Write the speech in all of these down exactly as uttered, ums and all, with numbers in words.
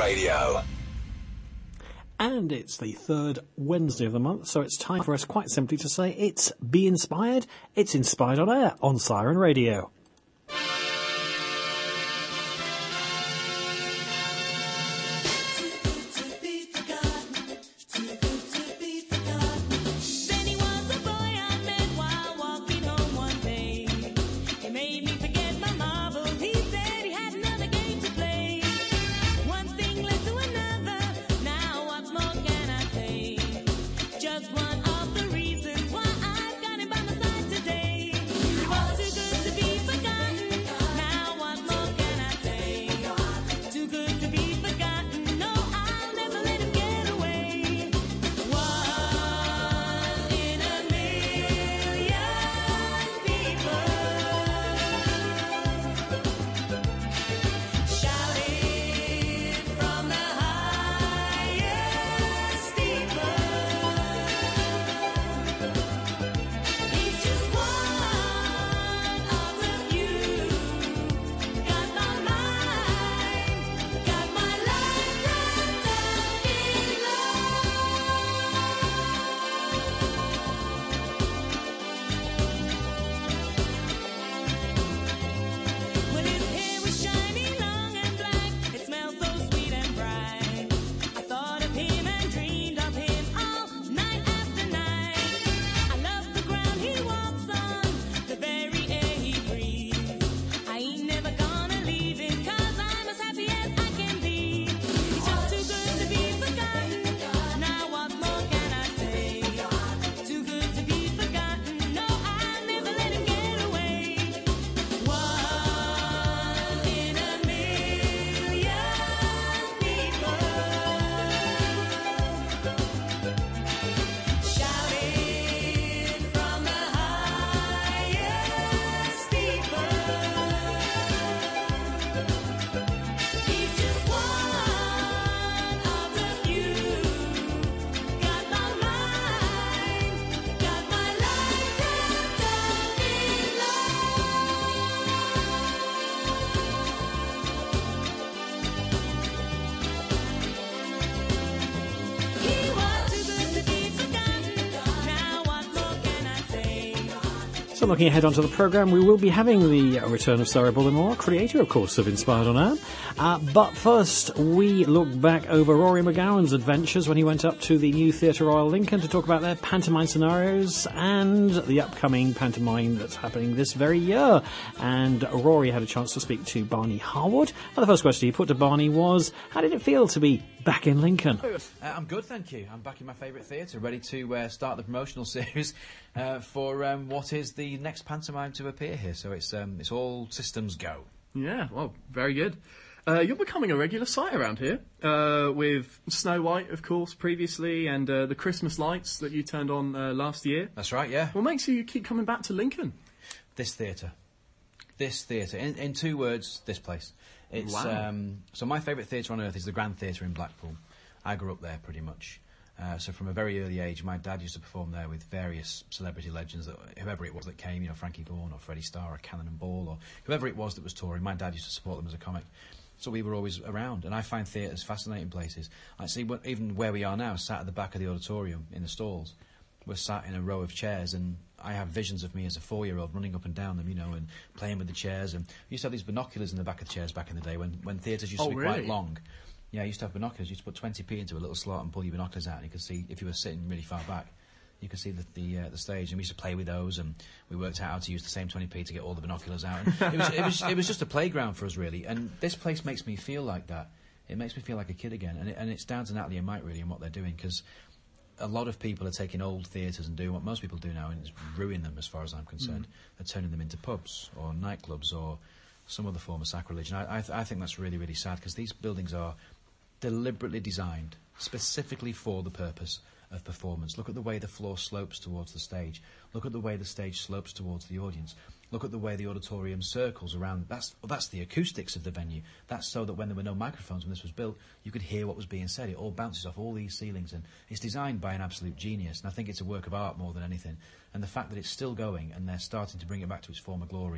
Radio. And it's the third Wednesday of the month, so it's time for us quite simply to say it's Be Inspired. It's Inspired on Air on Siren Radio. So looking ahead onto the programme, we will be having the return of Sarah Bullimore, creator, of course, of Inspired on Air. Uh, but first, we look back over Rory McGowan's adventures when he went up to the new Theatre Royal Lincoln to talk about their pantomime scenarios and the upcoming pantomime that's happening this very year. And Rory had a chance to speak to Barney Harwood. And the first question he put to Barney was, how did it feel to be back in Lincoln? Uh, I'm good, thank you. I'm back in my favourite theatre, ready to uh, start the promotional series uh, for um, what is the next pantomime to appear here. So it's um, it's all systems go. Yeah, well, very good. Uh, you're becoming a regular sight around here, uh, with Snow White, of course, previously, and uh, the Christmas lights that you turned on uh, last year. That's right, yeah. What makes you keep coming back to Lincoln? This theatre. This theatre. In, in two words, this place. It's, wow. Um, so my favourite theatre on earth is the Grand Theatre in Blackpool. I grew up there pretty much. Uh, so from a very early age, my dad used to perform there with various celebrity legends, that, whoever it was that came, you know, Frankie Vaughan or Freddie Starr or Cannonball or whoever it was that was touring. My dad used to support them as a comic. So we were always around, and I find theatres fascinating places. I see what, even where we are now, sat at the back of the auditorium in the stalls. We're sat in a row of chairs, and I have visions of me as a four-year-old running up and down them, you know, and playing with the chairs. And we used to have these binoculars in the back of the chairs back in the day when, when theatres used to oh, be really? quite long. Yeah, I used to have binoculars. You used to put twenty p into a little slot and pull your binoculars out, and you could see, if you were sitting really far back, you could see the the, uh, the stage. And we used to play with those, and we worked out how to use the same twenty p to get all the binoculars out. And it was it was it was just a playground for us, really. And this place makes me feel like that. It makes me feel like a kid again. And it, and it's down to Natalie and Mike really and what they're doing, because a lot of people are taking old theatres and doing what most people do now, and it's ruining them as far as I'm concerned. Mm. They're turning them into pubs or nightclubs or some other form of sacrilege. And I I, th- I think that's really really sad, because these buildings are deliberately designed specifically for the purpose of performance. Look at the way the floor slopes towards the stage. Look at the way the stage slopes towards the audience. Look at the way the auditorium circles around. That's that's the acoustics of the venue. That's so that when there were no microphones when this was built, you could hear what was being said. It all bounces off all these ceilings, and it's designed by an absolute genius. And I think it's a work of art more than anything. And the fact that it's still going and they're starting to bring it back to its former glory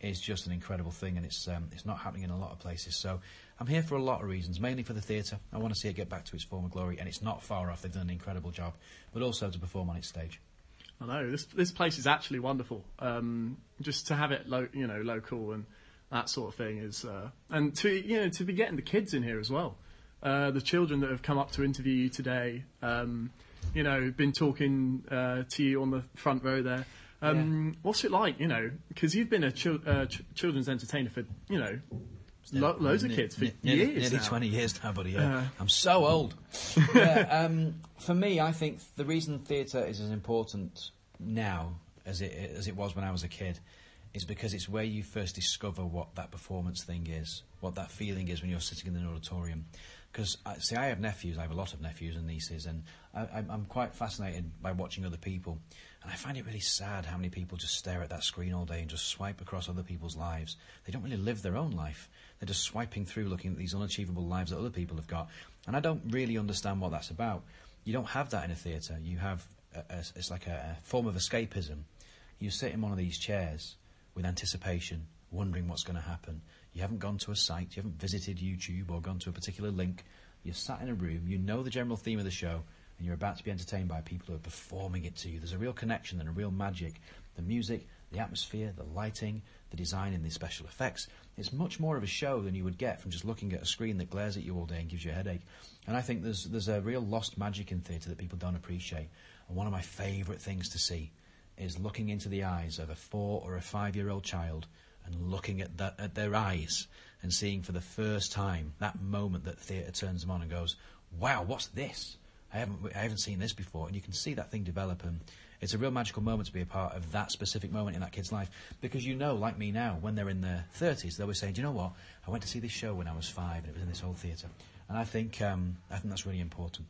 is just an incredible thing, and it's um, it's not happening in a lot of places. So I'm here for a lot of reasons, mainly for the theatre. I want to see it get back to its former glory, and it's not far off. They've done an incredible job, but also to perform on its stage. I know this this place is actually wonderful. Um, just to have it, lo- you know, local and that sort of thing is, uh, and to you know to be getting the kids in here as well. Uh, the children that have come up to interview you today, um, you know, been talking uh, to you on the front row there. Um, yeah. What's it like, you know, because you've been a chil- uh, ch- children's entertainer for, you know, lo- loads of kids for n- years nearly, nearly now. twenty years now, buddy. Yeah. Uh, I'm so old. yeah, um, for me, I think the reason theatre is as important now as it as it was when I was a kid is because it's where you first discover what that performance thing is, what that feeling is when you're sitting in an auditorium. Because, see, I have nephews, I have a lot of nephews and nieces, and I, I'm, I'm quite fascinated by watching other people. And I find it really sad how many people just stare at that screen all day and just swipe across other people's lives. They don't really live their own life. They're just swiping through, looking at these unachievable lives that other people have got. And I don't really understand what that's about. You don't have that in a theatre. You have, a, a, it's like a, a form of escapism. You sit in one of these chairs with anticipation, wondering what's going to happen. You haven't gone to a site, you haven't visited YouTube or gone to a particular link. You're sat in a room, you know the general theme of the show, and you're about to be entertained by people who are performing it to you. There's a real connection and a real magic. The music, the atmosphere, the lighting, the design and the special effects. It's much more of a show than you would get from just looking at a screen that glares at you all day and gives you a headache. And I think there's there's a real lost magic in theatre that people don't appreciate. And one of my favourite things to see is looking into the eyes of a four or a five-year-old child and looking at that at their eyes and seeing for the first time that moment that theatre turns them on and goes, wow, what's this? I haven't I haven't seen this before. And you can see that thing develop, and it's a real magical moment to be a part of that specific moment in that kid's life, because you know, like me now, when they're in their thirties, they'll be saying, do you know what, I went to see this show when I was five and it was in this old theatre. And I think um, I think that's really important.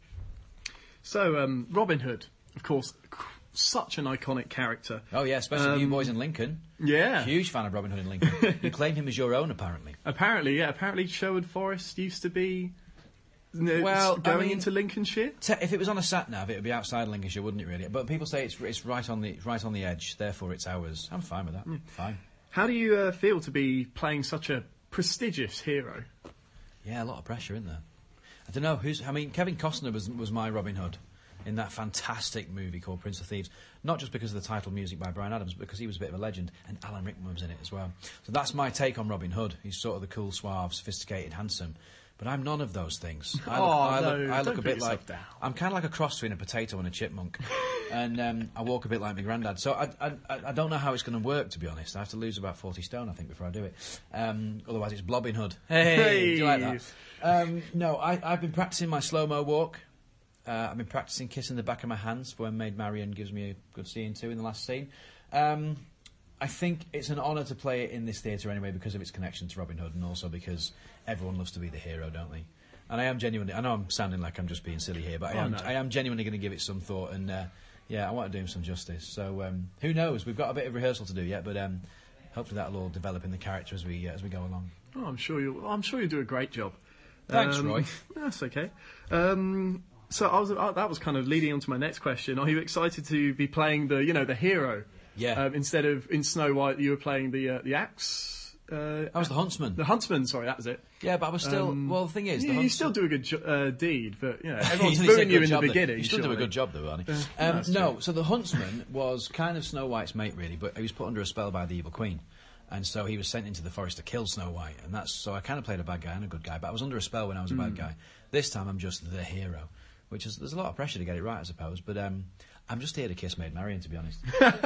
So um, Robin Hood, of course, such an iconic character. Oh yeah, especially Um, you boys in Lincoln. Yeah. Huge fan of Robin Hood in Lincoln. You claim him as your own, apparently. Apparently, yeah. Apparently Sherwood Forest used to be uh, Well, going I mean- into Lincolnshire. Te- if it was on a sat nav, it would be outside Lincolnshire, wouldn't it? Really, but people say it's it's right on the right on the edge. Therefore, it's ours. I'm fine with that. Fine. How do you uh, feel to be playing such a prestigious hero? Yeah, a lot of pressure, isn't there? I don't know who's. I mean, Kevin Costner was was my Robin Hood in that fantastic movie called Prince of Thieves. Not just because of the title music by Bryan Adams, but because he was a bit of a legend, and Alan Rickman was in it as well. So that's my take on Robin Hood. He's sort of the cool, suave, sophisticated, handsome. But I'm none of those things. I look, Oh, I look, no, I look don't a put bit yourself like down. I'm kind of like a cross between a potato and a chipmunk, and um, I walk a bit like my granddad. So I, I, I don't know how it's going to work, to be honest. I have to lose about forty stone, I think, before I do it. Um, otherwise, it's Blobbing Hood. Hey, Hey. do you like that? Um, no, I, I've been practicing my slow-mo walk. Uh, I've been practicing kissing the back of my hands for when Maid Marian gives me a good scene too in the last scene. Um, I think it's an honour to play it in this theatre anyway because of its connection to Robin Hood, and also because everyone loves to be the hero, don't they? And I am genuinely, I know I'm sounding like I'm just being silly here, but I Oh, am no. I am genuinely going to give it some thought, and uh, yeah, I want to do him some justice. So um, who knows? We've got a bit of rehearsal to do yet, but um, hopefully that'll all develop in the character as we uh, as we go along. Oh, I'm sure you. I'm sure you do a great job. Thanks, Um, Roy. That's okay. Um, so I was. Uh, that was kind of leading on to my next question. Are you excited to be playing the, you know, the hero? Yeah. Um, instead of in Snow White, you were playing the uh, the axe. Uh, I was the huntsman. the huntsman. Sorry, that was it. Yeah, but I was still. Um, well, the thing is, the you, you huntsman, still do a good jo- uh, deed, but you know He everyone's only said booing you good in the job, though. beginning. You still do a surely. good job, though, Arnie. Yeah, um, that's no, true. so the huntsman was kind of Snow White's mate, really, but he was put under a spell by the evil queen, and so he was sent into the forest to kill Snow White, and that's so I kind of played a bad guy and a good guy, but I was under a spell when I was a bad guy. This time I'm just the hero, which is there's a lot of pressure to get it right, I suppose, but um, I'm just here to kiss Maid Marian, to be honest.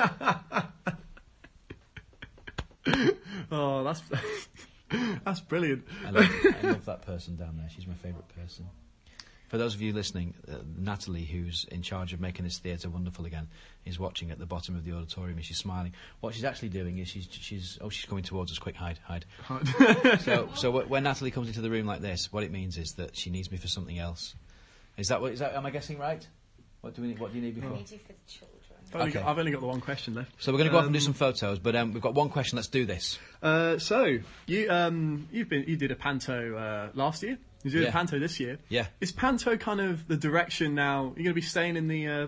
Oh, that's that's brilliant. I love, I love that person down there. She's my favourite person. For those of you listening, uh, Natalie, who's in charge of making this theatre wonderful again, is watching at the bottom of the auditorium and she's smiling. What she's actually doing is she's she's oh she's coming towards us. Quick, hide, hide. so so w- when Natalie comes into the room like this, what it means is that she needs me for something else. Is that what? Is that? Am I guessing right? What do we need? What do you need I before? need you for the children. I've only, Okay. got, I've only got the one question left. So we're going to go off and do Um, some photos, but um, we've got one question. Let's do this. Uh, so you um, you've been you did a panto uh, last year. You did Yeah. a panto this year. Yeah. Is panto kind of the direction now? You're going to be staying in the uh,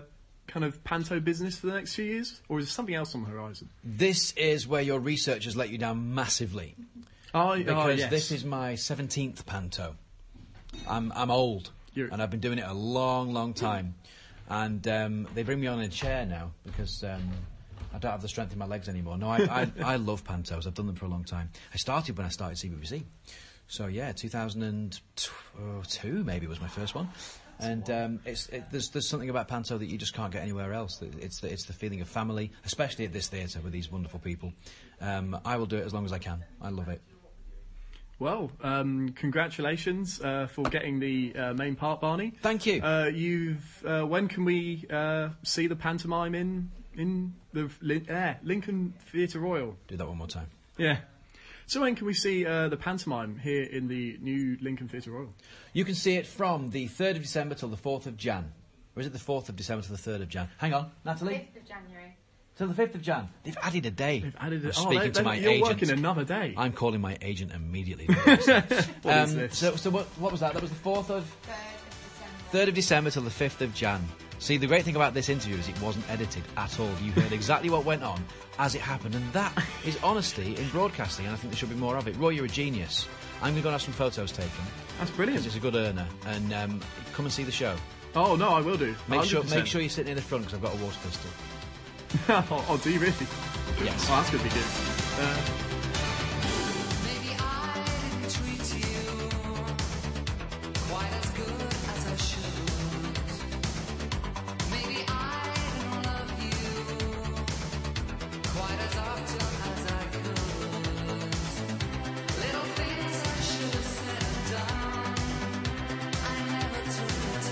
kind of panto business for the next few years, or is there something else on the horizon? This is where your research has let you down massively. Oh, Because oh, yes. this is my seventeenth panto. I'm I'm old, You're- and I've been doing it a long, long time. And um, they bring me on in a chair now because um, I don't have the strength in my legs anymore. No, I, I, I love pantos. I've done them for a long time. I started when I started C B B C. So, yeah, two thousand two maybe was my first one. And um, it's, it, there's, there's something about panto that you just can't get anywhere else. It's the, it's the feeling of family, especially at this theatre with these wonderful people. Um, I will do it as long as I can. I love it. Well, um, congratulations uh, for getting the uh, main part, Barney. Thank you. Uh, you've. Uh, when can we uh, see the pantomime in in the Lin- eh, Lincoln Theatre Royal? Do that one more time. Yeah. So when can we see uh, the pantomime here in the new Lincoln Theatre Royal? You can see it from the third of December till the fourth of Jan. Or is it the fourth of December till the third of Jan? Hang on, Natalie. fifth of January. Till the fifth of Jan. They've added a day. They've added I'm it. Oh, speaking they, to they, my you're agent. working another day. I'm calling my agent immediately. What is um, this? so, so what, what was that? That was the fourth of third of December. third of December till the fifth of Jan. See, the great thing about this interview is it wasn't edited at all. You heard exactly what went on as it happened, and that is honesty in broadcasting, and I think there should be more of it. Roy, you're a genius. I'm going to go and have some photos taken, That's because brilliant. it's a good earner, and um, come and see the show. Oh no, I will do. Make sure, one hundred percent. make sure you're sitting in the front, because I've got a water pistol. oh, oh, do you really? Yes. Oh, that's going to be good. Uh, Maybe I didn't treat you quite as good as I should. Maybe I didn't love you quite as often as I could. Little things I should have said and done, I never took the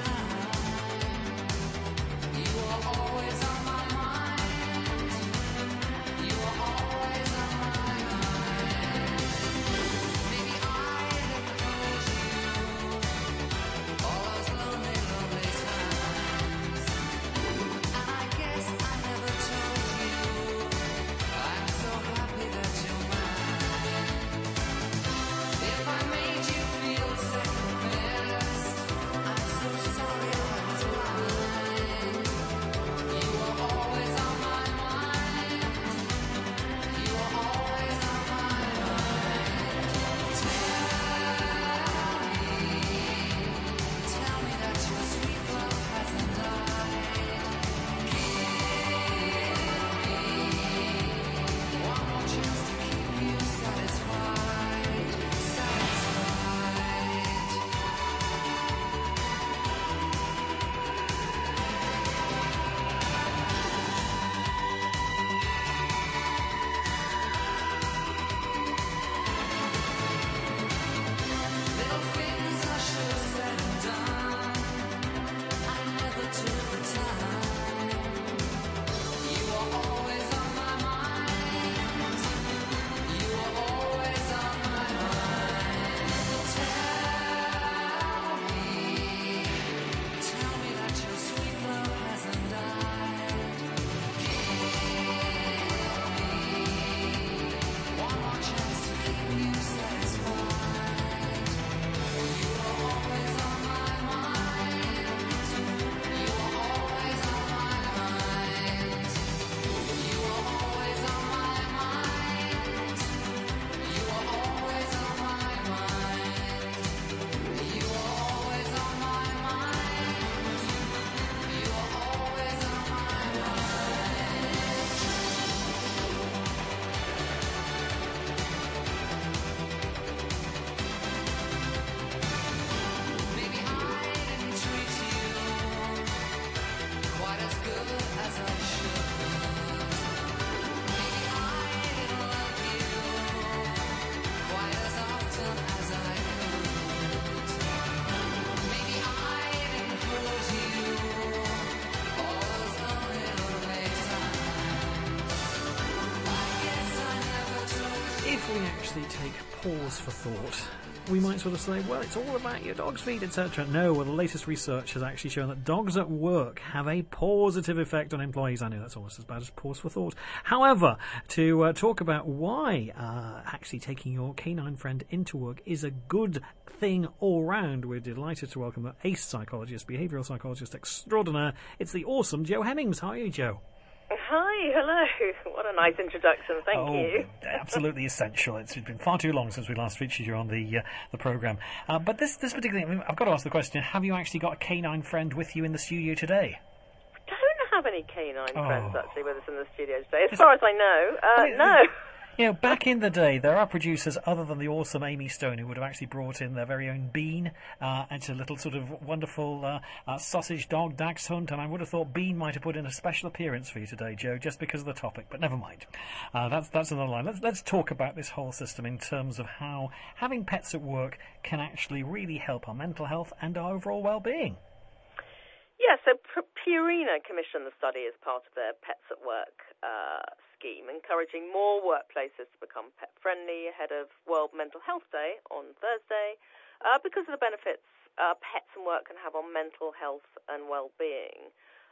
time. You were always on my mind. You were always on my mind. Maybe I didn't hold you all those lonely, lonely times. And I guess I never told you I'm so happy that you're mine. If I made you feel second best, I'm so sorry I was blind. You were always on my mind. You were always on my mind. Tell me that your sweet love hasn't died. Give me one more chance to keep you satisfied, satisfied. Little things I should have said and done, I never took the time. You were always on my mind. You were always on my mind. Tell me, tell me that your sweet love hasn't died. Give me one more chance to keep you satisfied. You were always on my mind. You were always on my mind. You were always on my mind. You were always on my mind. You were always on my mind. You were always on my mind. Maybe I didn't treat you quite as good as I should. Maybe I didn't love you quite as often as I could. Maybe I didn't hold you all those lonely, lonely times. I guess I never told you. If we actually take pause for thought we might sort of say, well, it's all about your dog's feed, et cetera. No, well, the latest research has actually shown that dogs at work have a positive effect on employees. I know that's almost as bad as pause for thought. However, to uh, talk about why uh, actually taking your canine friend into work is a good thing all round, we're delighted to welcome the ace psychologist, behavioural psychologist extraordinaire. It's the awesome Joe Hemmings. How are you, Joe? Hi, hello. What a nice introduction. Thank oh, you. Absolutely essential. It's been far too long since we last featured you on the uh, the programme. Uh, but this this particular thing, I've got to ask the question: have you actually got a canine friend with you in the studio today? We don't have any canine Oh. friends actually with us in the studio today, as far as I know. Uh, I mean, no. You know, back in the day, there are producers other than the awesome Amy Stone who would have actually brought in their very own Bean uh, into a little sort of wonderful uh, uh, sausage dog dachshund, and I would have thought Bean might have put in a special appearance for you today, Joe, just because of the topic. But never mind. Uh, that's that's another line. Let's let's talk about this whole system in terms of how having pets at work can actually really help our mental health and our overall well-being. Yeah, so P- Purina commissioned the study as part of their Pets at Work uh, scheme, encouraging more workplaces to become pet-friendly ahead of World Mental Health Day on Thursday, uh, because of the benefits uh, pets and work can have on mental health and well-being.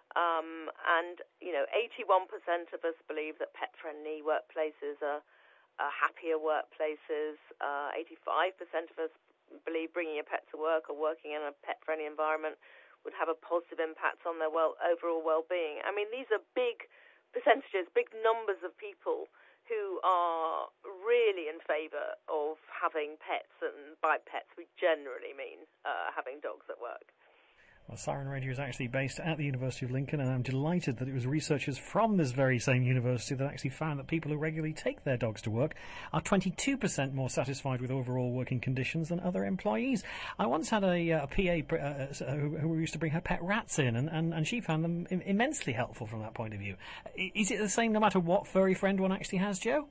Um, and, you know, eighty-one percent of us believe that pet-friendly workplaces are, are happier workplaces. Uh, eighty-five percent of us believe bringing a pet to work or working in a pet-friendly environment would have a positive impact on their well, overall well-being. I mean, these are big percentages, big numbers of people who are really in favour of having pets, and by pets we generally mean uh, having dogs at work. Well, Siren Radio is actually based at the University of Lincoln, and I'm delighted that it was researchers from this very same university that actually found that people who regularly take their dogs to work are twenty-two percent more satisfied with overall working conditions than other employees. I once had a, uh, a P A uh, who, who used to bring her pet rats in, and, and, and she found them im- immensely helpful from that point of view. I- Is it the same no matter what furry friend one actually has, Joe?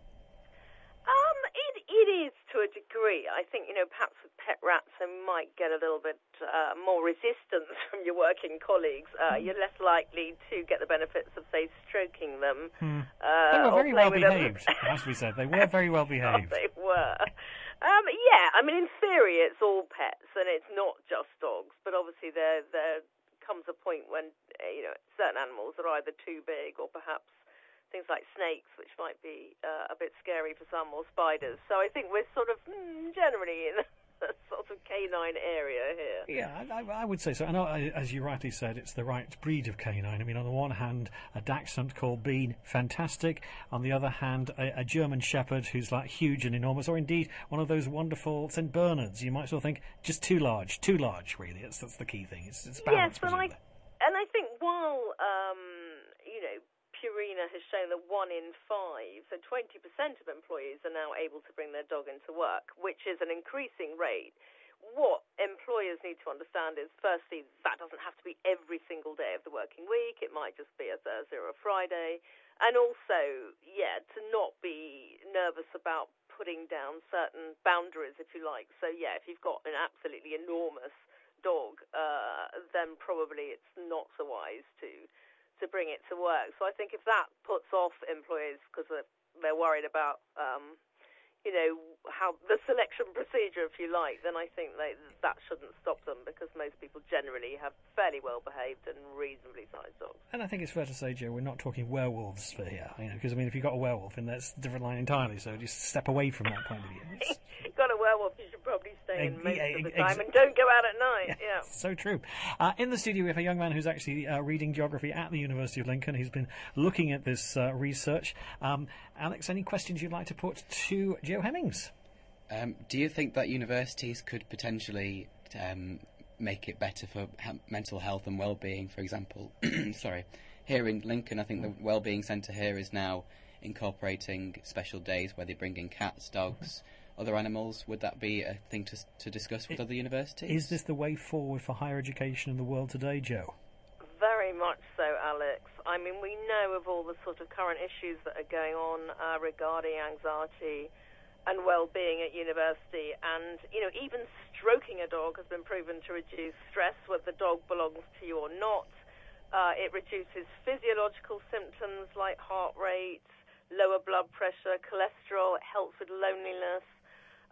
Um, it, it is to a degree. I think, you know, perhaps with pet rats they might get a little bit uh, more resistance from your working colleagues. Uh, you're less likely to get the benefits of, say, stroking them. Hmm. Uh, They were or very play well with them. behaved, it has to be said. They were very well Oh, behaved. they were. Um, yeah, I mean, in theory, it's all pets, and it's not just dogs. But obviously, there there comes a point when uh, you know certain animals are either too big, or perhaps things like snakes, which might be uh, a bit scary for some, or spiders. So I think we're sort of mm, generally in a sort of canine area here. Yeah, I, I would say so. And I, as you rightly said, it's the right breed of canine. I mean, on the one hand, a dachshund called Bean, fantastic. On the other hand, a, a German Shepherd who's like huge and enormous, or indeed one of those wonderful Saint Bernards. You might sort of think just too large, too large. Really, that's that's the key thing. It's, it's balance. Yes, and I presumably. and I think while um, you know. Purina has shown that one in five, so twenty percent of employees are now able to bring their dog into work, which is an increasing rate. What employers need to understand is, firstly, that doesn't have to be every single day of the working week. It might just be a Thursday or a Friday. And also, yeah, to not be nervous about putting down certain boundaries, if you like. So, yeah, if you've got an absolutely enormous dog, uh, then probably it's not so wise to... to bring it to work. So I think if that puts off employers because they're worried about, um, you know, how the selection procedure, if you like, then I think they, that shouldn't stop them, because most people generally have fairly well-behaved and reasonably sized dogs. And I think it's fair to say, Joe, we're not talking werewolves for here, you know, because I mean, if you've got a werewolf, then that's a different line entirely. So just step away from that point of view. It's, You've got a werewolf, you should probably stay in Ex- most yeah, of the ex- time and don't go out at night. Yeah. So true. Uh, in the studio, we have a young man who's actually uh, reading geography at the University of Lincoln. He's been looking at this uh, research. Um, Alex, any questions you'd like to put to Joe Hemmings? Um, do you think that universities could potentially um, make it better for he- mental health and well-being? For example, sorry, here in Lincoln, I think the Wellbeing Centre here is now incorporating special days where they bring in cats, dogs, other animals. Would that be a thing to to discuss with It, other universities? Is this the way forward for higher education in the world today, Joe? Very much so, Alex. I mean, we know of all the sort of current issues that are going on uh, regarding anxiety and well-being at university, and, you know, even stroking a dog has been proven to reduce stress, whether the dog belongs to you or not. Uh, it reduces physiological symptoms like heart rate, lower blood pressure, cholesterol. It helps with loneliness.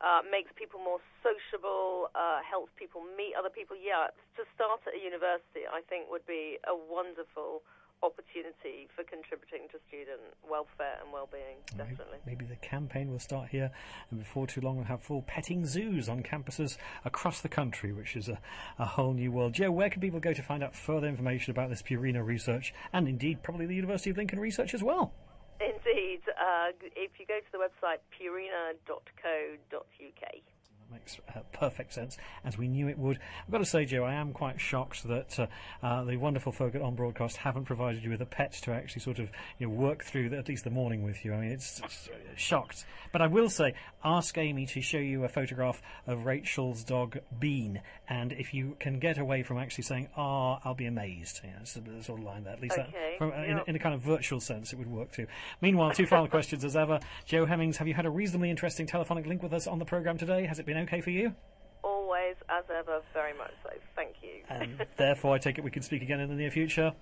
uh, makes people more sociable, uh, helps people meet other people. Yeah, to start at a university, I think, would be a wonderful opportunity for contributing to student welfare and well-being, definitely. Maybe, maybe the campaign will start here, and before too long we'll have full petting zoos on campuses across the country, which is a, a whole new world. Joe, where can people go to find out further information about this Purina research, and indeed probably the University of Lincoln research as well? Indeed. Uh, if you go to the website purina dot co dot U K. Makes uh, perfect sense, as we knew it would. I've got to say, Joe, I am quite shocked that uh, uh, the wonderful folk at On Broadcast haven't provided you with a pet to actually sort of, you know, work through the, at least the morning with you. I mean, it's, it's uh, shocked. But I will say, ask Amy to show you a photograph of Rachel's dog Bean, and if you can get away from actually saying, "Ah, I'll be amazed," yeah, it's a sort of line there. At least Okay, that, from, uh, in, yeah. a, in a kind of virtual sense, it would work too. Meanwhile, two final questions as ever. Joe Hemmings, have you had a reasonably interesting telephonic link with us on the programme today? Has it been okay for you? Always, as ever, very much so. Thank you. And therefore, I take it we can speak again in the near future.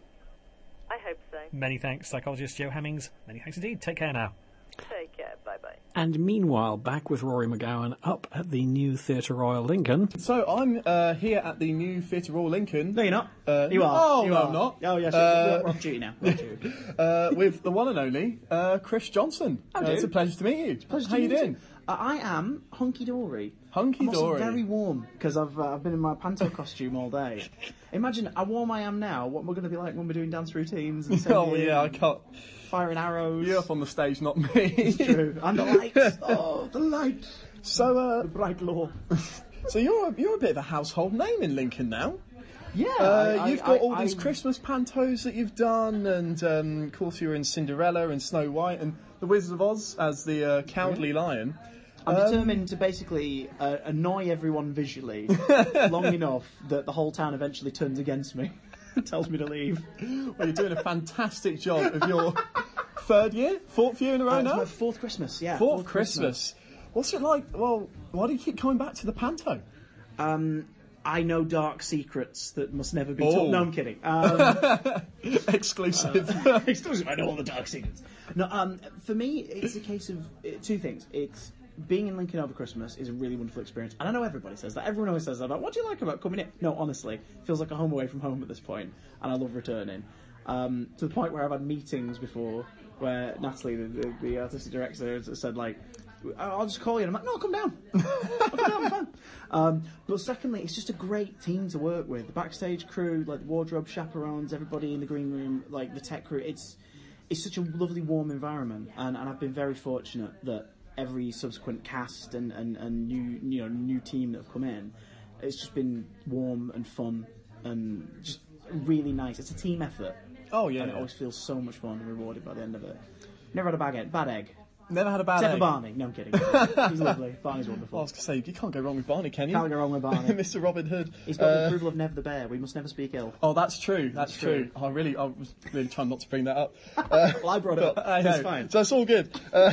I hope so. Many thanks, psychologist Joe Hemmings. Many thanks indeed. Take care now. Take care. Bye-bye. And meanwhile, back with Rory McGowan up at the new Theatre Royal Lincoln. So I'm uh, here at the new Theatre Royal Lincoln. No, you're not. Uh, You are. Oh, You no, are. I'm not. Oh, yes. Uh, we're off duty now. We're off duty. uh, with the one and only uh, Chris Johnson. How Uh, do? it's a pleasure to meet you. Pleasure How to you meet doing? Uh, I am hunky dory. Hunky I'm also dory. very warm because I've uh, I've been in my panto costume all day. Imagine how warm I am now. What we're going to be like when we're doing dance routines and Oh singing yeah, I and can't. firing arrows. You're up on the stage, not me. It's true. And the lights. Oh, the lights. So, uh, The bright law. so you're a, you're a bit of a household name in Lincoln now. Yeah. Uh, I- I- you've got I- all these I- Christmas pantos that you've done, and um, of course you were in Cinderella and Snow White and The Wizard of Oz as the uh, Cowardly Lion. I'm Um, determined to basically uh, annoy everyone visually long enough that the whole town eventually turns against me and tells me to leave. Well, you're doing a fantastic job of your third year, fourth year in a row Uh, it's now. my fourth Christmas, yeah. Fourth Christmas. What's it like? Well, why do you keep coming back to the panto? Um, I know dark secrets that must never be Oh. told. No, I'm kidding. Um, Exclusive. I know all the dark secrets. No, um, for me, it's a case of uh, two things. It's being in Lincoln over Christmas is a really wonderful experience, and I know everybody says that. Everyone always says that. About, what do you like about coming in? No, honestly, it feels like a home away from home at this point, and I love returning. Um, to the point where I've had meetings before where Natalie, the, the, the artistic director, has said like, "I'll just call you." And I'm like, "No, come down. I'll come down, I'm fine." Um, but secondly, it's just a great team to work with. The backstage crew, like the wardrobe chaperones, everybody in the green room, like the tech crew. It's it's such a lovely, warm environment, and, and I've been very fortunate that every subsequent cast and, and, and new you know new team that have come in, it's just been warm and fun and just really nice. It's a team effort. Oh yeah. And it always feels so much fun and rewarded by the end of it. Never had a bad egg. Bad egg. Never had a bad Except for egg. Barney. No, I'm kidding. He's lovely. Barney's I wonderful. was going to say, you can't go wrong with Barney, can you? Can't go wrong with Barney. Mister Robin Hood. He's got the Uh, approval of Nev the Bear. We must never speak ill. Oh, that's true. That's, That's true. true. I really, I was really trying not to bring that up. Uh, Well, I brought it up. I It's know. fine. So it's all good. Uh,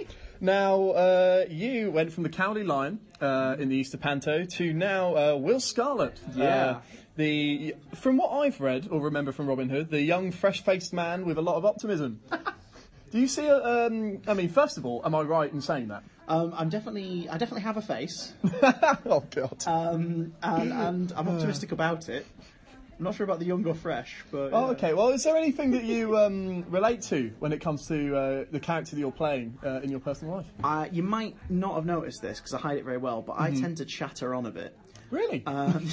now, uh, you went from the Cowardly Lion uh, in the Easter Panto to now uh, Will Scarlet. Yeah. Uh, the from what I've read or remember from Robin Hood, the young, fresh-faced man with a lot of optimism. Do you see? A, um, I mean, first of all, am I right in saying that? Um, I'm definitely, I definitely have a face, Oh God. um, and, and I'm optimistic about it. I'm not sure about the young or fresh, but Oh, uh, okay. Well, is there anything that you um, relate to when it comes to uh, the character that you're playing uh, in your personal life? Uh, you might not have noticed this because I hide it very well, but Mm-hmm. I tend to chatter on a bit. Really? Um,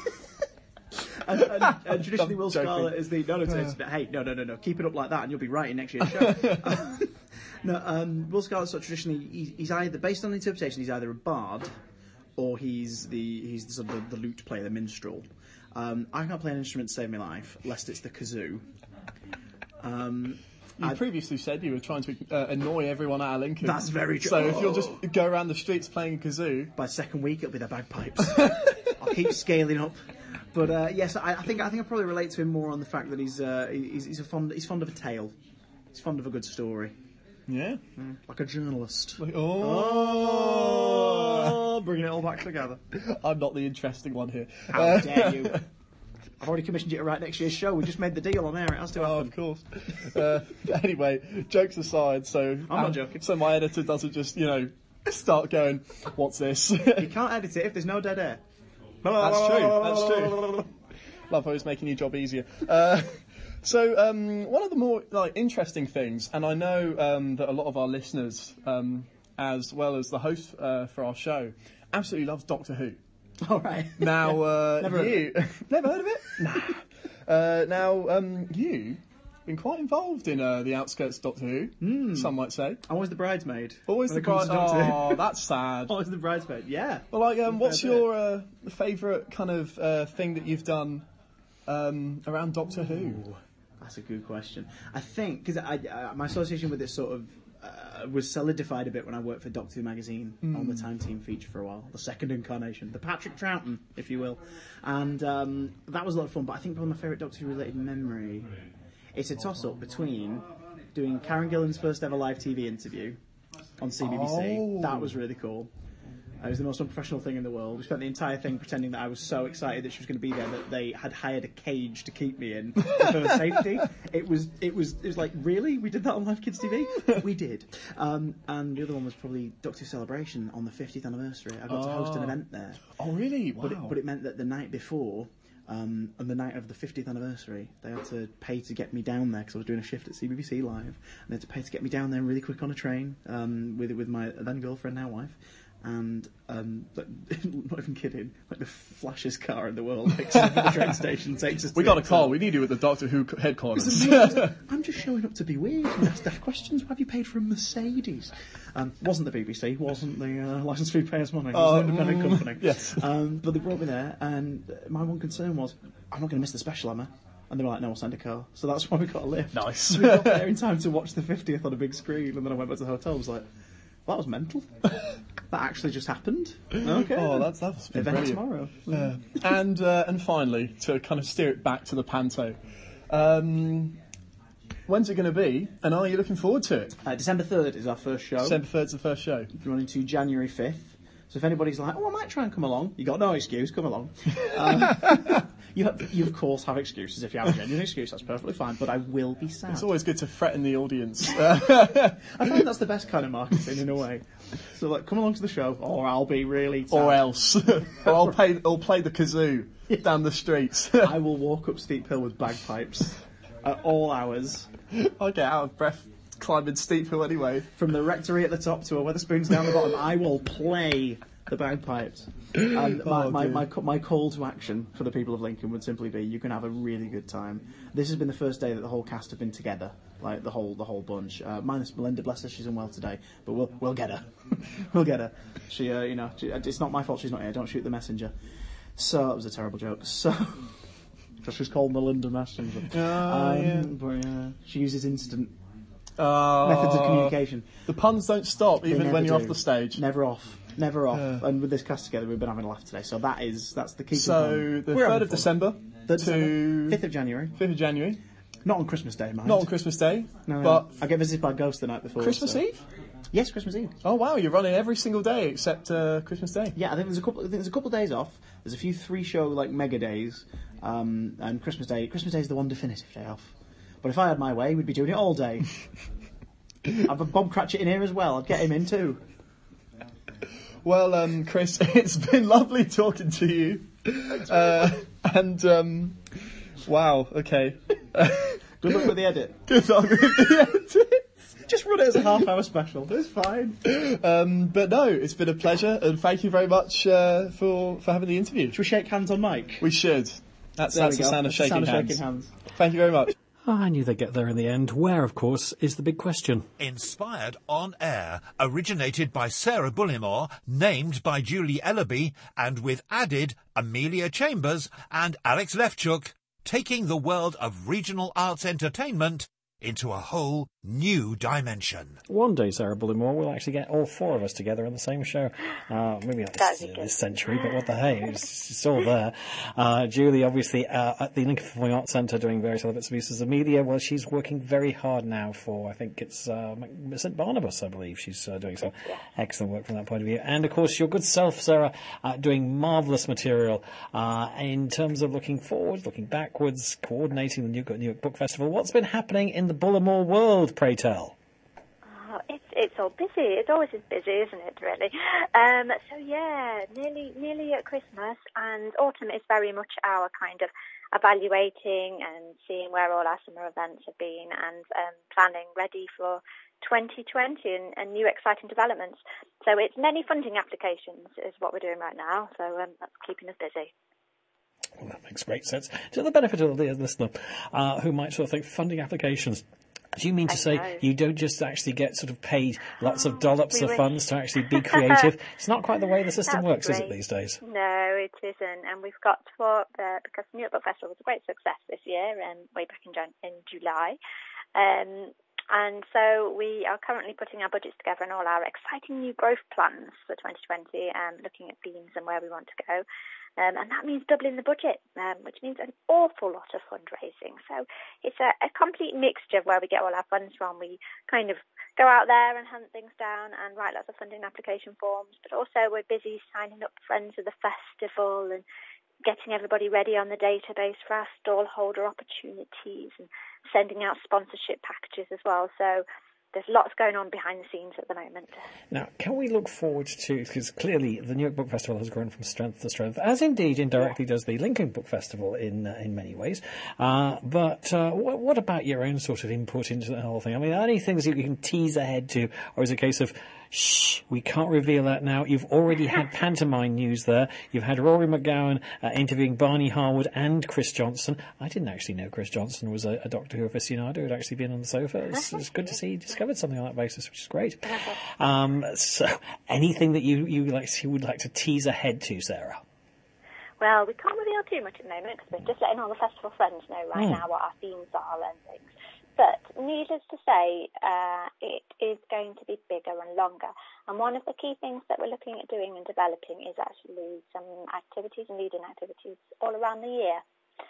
and, and, and traditionally, I'm Will joking. Scarlet is the no, no, it's, hey, no, no, no, no, keep it up like that, and you'll be right in next year's show. Um, no, um, Will Scarlet's sort of traditionally he's, he's either based on interpretation, he's either a bard or he's the he's the, sort of the, the lute player, the minstrel. Um, I can't play an instrument to save my life, lest it's the kazoo. Um, You I- previously said you were trying to uh, annoy everyone out of Lincoln. That's very true. So if you'll just go around the streets playing a kazoo, by the second week, it'll be the bagpipes. I'll keep scaling up. But uh, yes, I, I think I think I probably relate to him more on the fact that he's uh, he's, he's a fond he's fond of a tale. He's fond of a good story, yeah. like a journalist. Like, oh, Oh, bringing it all back together. I'm not the interesting one here. How Uh, dare you? I've already commissioned you to write next year's show. We just made the deal on air. It has to Oh, happen. of course. Uh, anyway, jokes aside, so I'm not joking. So my editor doesn't just, you know, start going, what's this? You can't edit it if there's no dead air. That's true. That's true. Love how it's making your job easier. Uh, so um, one of the more like interesting things, and I know um, that a lot of our listeners, um, as well as the host uh, for our show, absolutely loves Doctor Who. All right. Now, uh, Never heard of you never heard of it? Nah. Uh, now, um, you been quite involved in uh, the outskirts of Doctor Who. Mm. Some might say. I'm always the bridesmaid. Always when the it comes bride. to Doctor Who. Oh, that's sad. Always the bridesmaid. Yeah. Well, like, um, what's Fair bit. your uh, favourite kind of uh, thing that you've done um, around Doctor Who? That's a good question. I think because I, uh, my association with it sort of uh, was solidified a bit when I worked for Doctor Who magazine on the Time Team feature for a while, the second incarnation, the Patrick Troughton, if you will, and um, that was a lot of fun. But I think probably my favourite Doctor Who related memory, it's a toss up between doing Karen Gillan's first ever live T V interview on C B B C. Oh. That was really cool. It was the most unprofessional thing in the world. We spent the entire thing pretending that I was so excited that she was going to be there that they had hired a cage to keep me in for safety. It was, it was, it was like, really? We did that on Live Kids T V? We did. Um, and the other one was probably Doctor Who Celebration on the fiftieth anniversary. I got to host an event there. Oh, really? Wow. But it, but it meant that the night before, um, on the night of the fiftieth anniversary, they had to pay to get me down there because I was doing a shift at C B B C Live. And they had to pay to get me down there really quick on a train um, with with my then girlfriend, now wife. And um, but, not even kidding, like the flashiest car in the world picks us up at the train station, takes us. To We got the a call. hotel. We need you at the Doctor Who headquarters. I'm just showing up to be weird and ask daft questions. Why have you paid for a Mercedes? Um, wasn't the B B C, wasn't the uh, licence fee payers money. It was Oh, an independent mm, company. yes. Um, but they brought me there, and my one concern was, I'm not going to miss the special, am I? And they were like, no, we'll send a car. So that's why we got a lift. Nice. So we got there in time to watch the fiftieth on a big screen, and then I went back to the hotel and was like, well, that was mental. That actually just happened. Okay. Oh, that's that's been Event brilliant. tomorrow. Uh, and uh, and finally, to kind of steer it back to the panto, um, when's it going to be? And are you looking forward to it? Uh, December third is our first show. December third's the first show. Running to January fifth. So if anybody's like, oh, I might try and come along, you got no excuse, come along. Um, you, have, you, of course, have excuses. If you have a genuine excuse, that's perfectly fine, but I will be sad. It's always good to threaten the audience. I find that's the best kind of marketing, in a way. So, like, come along to the show, or I'll be really sad. Or else. Or I'll play, I'll play the kazoo down the streets. I will walk up steep hill with bagpipes at all hours. I get out of breath climbing steep hill anyway. From the rectory at the top to a Wetherspoons down the bottom, I will play the bagpipes. And my, Oh, my, dear. my, co- my call to action for the people of Lincoln would simply be, you can have a really good time. This has been the first day that the whole cast have been together, like the whole the whole bunch. Uh, minus Melinda, bless her, she's unwell today, but we'll we'll get her. We'll get her. She, uh, you know, she, it's not my fault she's not here. Don't shoot the messenger. So that was a terrible joke. So. Because she's called Melinda Messenger. Oh, um, yeah. but, uh, she uses instant Uh, methods of communication. The puns don't stop They even never when you're do. off the stage. Never off. Never off. Yeah. And with this cast together, we've been having a laugh today. So that is that's the key. So the We're having third of fun. December Third to December, fifth of January. fifth of January. Not on Christmas Day, mind. Not on Christmas Day, No, no. but I get visited by a ghost the night before. Christmas so- Eve. Yes, Christmas Eve. Oh wow, you're running every single day except uh, Christmas Day. Yeah, I think there's a couple. I think there's a couple of days off. There's a few three-show like mega days, um, and Christmas Day. Christmas Day is the one definitive day off. But if I had my way, we'd be doing it all day. I've got Bob Cratchit in here as well. I'd get him in too. Well, um, Chris, it's been lovely talking to you. Uh, and um, wow, okay. Good luck with the edit. Good luck with the edit. Just run it as a half-hour special. It's fine. Um, but no, it's been a pleasure, and thank you very much uh, for for having the interview. Should we shake hands on mic? We should. That's There that's we the go. sound of That's the shaking sound of hands. shaking hands. Thank you very much. Oh, I knew they'd get there in the end. Where, of course, is the big question? Inspired on air, originated by Sarah Bullimore, named by Julie Ellaby, and with added Amelia Chambers and Alex Lefchuk, taking the world of regional arts entertainment into a whole new dimension. One day, Sarah Bullimore, we'll actually get all four of us together on the same show. Uh, maybe not this, this century, but what the hey, it's, it's all there. Uh, Julie, obviously, uh, at the Lincoln Performing Arts Centre doing various other bits and pieces. Amelia, well, she's working very hard now for, I think it's uh, Saint Barnabas, I believe she's uh, doing some excellent work from that point of view. And, of course, your good self, Sarah, uh, doing marvellous material uh, in terms of looking forward, looking backwards, coordinating the New York, New York Book Festival. What's been happening in the Bullimore world, pray tell? Oh, it's it's all busy. It always is busy, isn't it, really? Um, so, yeah, nearly nearly at Christmas, and autumn is very much our kind of evaluating and seeing where all our summer events have been and um, planning ready for twenty twenty and, and new exciting developments. So it's many funding applications is what we're doing right now, so um, that's keeping us busy. Well, that makes great sense. To the benefit of the listener uh, who might sort of think funding applications, do you mean to I say know. you don't just actually get sort of paid lots of dollops We of wish. funds to actually be creative? It's not quite the way the system That'd be works, is it, great. these days? No, it isn't. And we've got for the, because New York Book Festival was a great success this year, um, way back in, Jan- in July. Um, and so we are currently putting our budgets together and all our exciting new growth plans for twenty twenty, um, looking at themes and where we want to go. Um, and that means doubling the budget, um, which means an awful lot of fundraising. So it's a, a complete mixture of where we get all our funds from. We kind of go out there and hunt things down and write lots of funding application forms, but also we're busy signing up friends of the festival and getting everybody ready on the database for our stallholder opportunities and sending out sponsorship packages as well. So there's lots going on behind the scenes at the moment. Now, can we look forward to, because clearly the New York Book Festival has grown from strength to strength, as indeed indirectly does the Lincoln Book Festival in uh, in many ways. Uh, but uh, what, what about your own sort of input into the whole thing? I mean, are there any things you can tease ahead to, or is it a case of, shh, we can't reveal that now? You've already had pantomime news there. You've had Rory McGowan uh, interviewing Barney Harwood and Chris Johnson. I didn't actually know Chris Johnson was a, a Doctor Who aficionado who had actually been on the sofa. It's, it's good to see you discovered something on that basis, which is great. Um, so, anything that you you like you would like to tease ahead to, Sarah? Well, we can't reveal too much at the moment because we're just letting all the festival friends know right Mm. now what our themes are and things. But needless to say, uh, it is going to be bigger and longer. And one of the key things that we're looking at doing and developing is actually some activities and leading activities all around the year.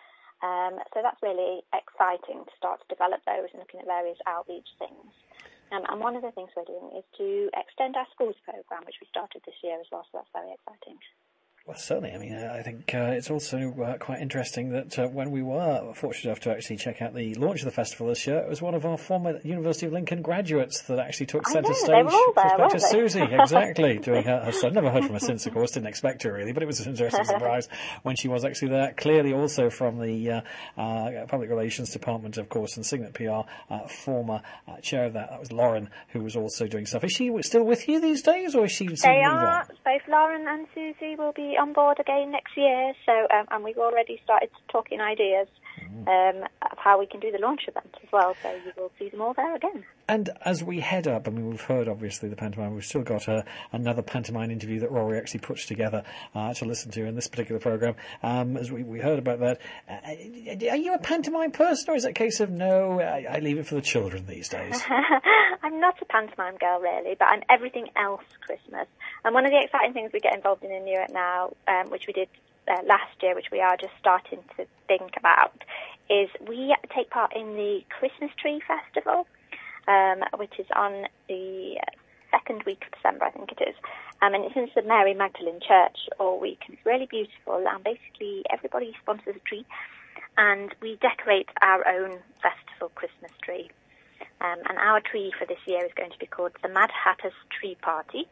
Um, so that's really exciting to start to develop those and looking at various outreach things. Um, and one of the things we're doing is to extend our schools program, which we started this year as well, so that's very exciting. Well, certainly. I mean, uh, I think uh, it's also uh, quite interesting that uh, when we were fortunate enough to actually check out the launch of the festival this year, it was one of our former University of Lincoln graduates that actually took I centre know, stage. they were all there, with respect weren't to they? Susie, exactly, doing her, her stuff. Never heard from her since, of course. Didn't expect her really, but it was an interesting surprise when she was actually there. Clearly, also from the uh, uh, Public Relations Department, of course, and Signet P R, uh, former uh, chair of that. That was Lauren, who was also doing stuff. Is she still with you these days, or is she? They are. Both Lauren and Susie will be on board again next year. So, um, and we've already started talking ideas um, of how we can do the launch event as well. So you will see them all there again. And as we head up, I mean, we've heard obviously the pantomime. We've still got uh, another pantomime interview that Rory actually puts together uh, to listen to in this particular programme. Um, as we, we heard about that, uh, are you a pantomime person, or is it a case of no? I, I leave it for the children these days. I'm not a pantomime girl really, but I'm everything else Christmas. And one of the exciting things we get involved in in New York now, um, which we did uh, last year, which we are just starting to think about, is we take part in the Christmas Tree Festival, um, which is on the second week of December, I think it is. Um, and it's in Saint Mary Magdalene Church all week, and it's really beautiful. And basically, everybody sponsors a tree, and we decorate our own festival Christmas tree. Um, and our tree for this year is going to be called the Mad Hatter's Tree Party.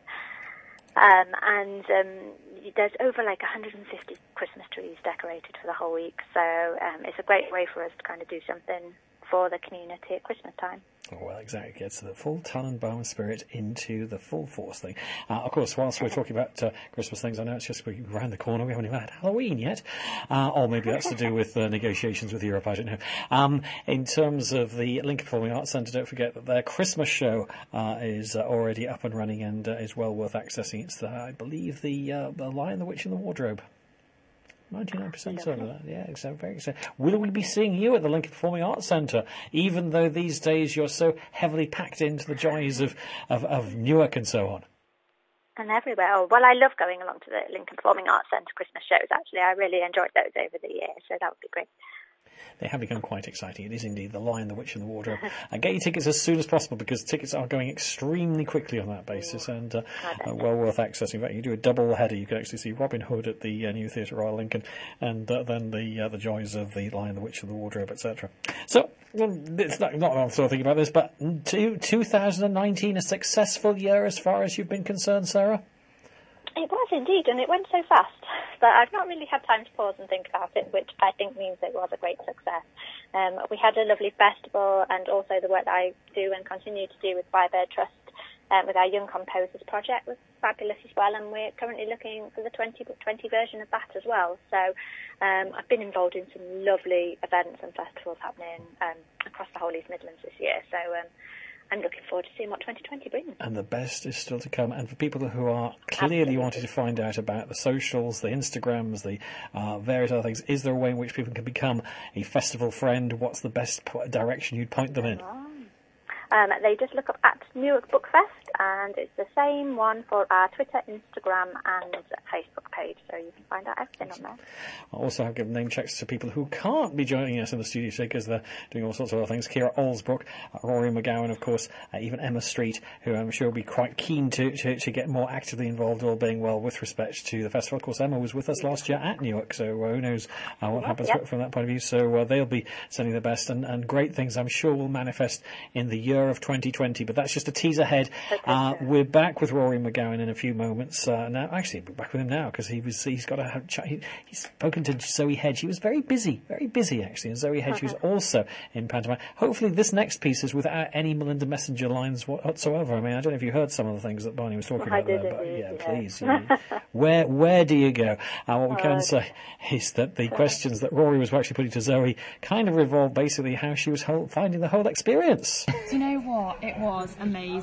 Um, and um, there's over like one hundred fifty Christmas trees decorated for the whole week. So um, it's a great way for us to kind of do something for the community at Christmas time. Oh, well, exactly. It gets the full Tannenbaum spirit into the full force thing. Uh, of course, whilst we're talking about uh, Christmas things, I know it's just around the corner. We haven't even had Halloween yet. Uh, or maybe that's to do with uh, negotiations with Europe. I don't know. Um, in terms of the Lincoln Performing Arts Centre, don't forget that their Christmas show uh, is uh, already up and running and uh, is well worth accessing. It's, the, I believe, the, uh, the Lion, the Witch and the Wardrobe. ninety-nine percent certain of that. Yeah, so very exciting. Will we be seeing you at the Lincoln Performing Arts Centre, even though these days you're so heavily packed into the joys of, of, of Newark and so on? And everywhere. Oh, well, I love going along to the Lincoln Performing Arts Centre Christmas shows, actually. I really enjoyed those over the years, so that would be great. They have become quite exciting. It is indeed The Lion, the Witch and the Wardrobe. Uh, get your tickets as soon as possible because tickets are going extremely quickly on that basis and uh, uh, well worth accessing. In fact, you do a double header. You can actually see Robin Hood at the uh, new Theatre Royal Lincoln and uh, then the uh, the joys of The Lion, the Witch and the Wardrobe, et cetera. So, well, it's not, not I'm sort of thinking about this, but two, two thousand nineteen, a successful year as far as you've been concerned, Sarah? It was indeed, and it went so fast. But I've not really had time to pause and think about it, which I think means it was a great success. Um, we had a lovely festival, and also the work that I do and continue to do with Firebird Trust um, with our Young Composers project was fabulous as well, and we're currently looking for the twenty twenty version of that as well. So um, I've been involved in some lovely events and festivals happening um, across the whole East Midlands this year. So um, I'm looking forward to seeing what twenty twenty brings. And the best is still to come. And for people who are clearly Absolutely. wanting to find out about the socials, the Instagrams, the uh, various other things, is there a way in which people can become a festival friend? What's the best po- direction you'd point them in? Um, they just look up at Newark Book Fest, and it's the same one for our Twitter, Instagram, and Facebook page, so you can find out everything on there. I'll also have given name checks to people who can't be joining us in the studio today because they're doing all sorts of other things. Kira Olsbrook, uh, Rory McGowan, of course, uh, even Emma Street, who I'm sure will be quite keen to, to, to get more actively involved, all being well, with respect to the festival. Of course, Emma was with us last year at Newark, so uh, who knows uh, what happens yep. from that point of view. So uh, they'll be sending their best, and, and great things I'm sure will manifest in the year of twenty twenty. But that's just a tease ahead. Uh, we're back with Rory McGowan in a few moments. Uh, now, actually, we're back with him now because he was he's got to have ch- he, he's spoken to Zoe Hedge. He was very busy, very busy actually. And Zoe Hedge was also in pantomime. Hopefully, this next piece is without any Melinda Messenger lines whatsoever. I mean, I don't know if you heard some of the things that Barney was talking I about did there, but indeed, yeah, yeah. please. You know, where where do you go? Uh, what we can Uh, say is that the questions that Rory was actually putting to Zoe kind of revolved basically how she was whole, finding the whole experience. Do you know what? It was amazing.